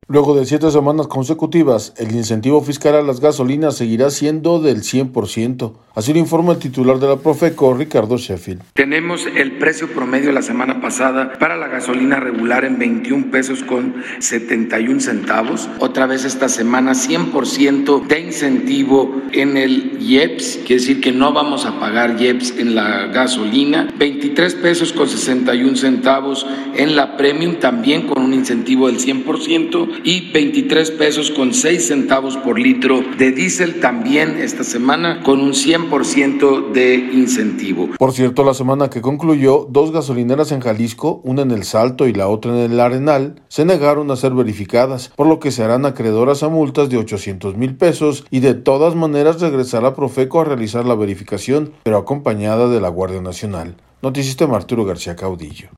Luego de 7 semanas consecutivas, el incentivo fiscal a las gasolinas seguirá siendo del 100%. Así lo informa el titular de la Profeco, Ricardo Sheffield. Tenemos el precio promedio la semana pasada para la gasolina regular en 21 pesos con 71 centavos. Otra vez esta semana 100% de incentivo en el IEPS, quiere decir que no vamos a pagar IEPS en la gasolina. 23 pesos con 61 centavos en la Premium, también con un incentivo del 100%. Y 23 pesos con 6 centavos por litro de diésel, también esta semana con un 100% de incentivo. Por cierto, la semana que concluyó, 2 gasolineras en Jalisco, una en El Salto y la otra en El Arenal, se negaron a ser verificadas, por lo que se harán acreedoras a multas de 800,000 pesos y de todas maneras regresará Profeco a realizar la verificación, pero acompañada de la Guardia Nacional. Noticista Arturo García Caudillo.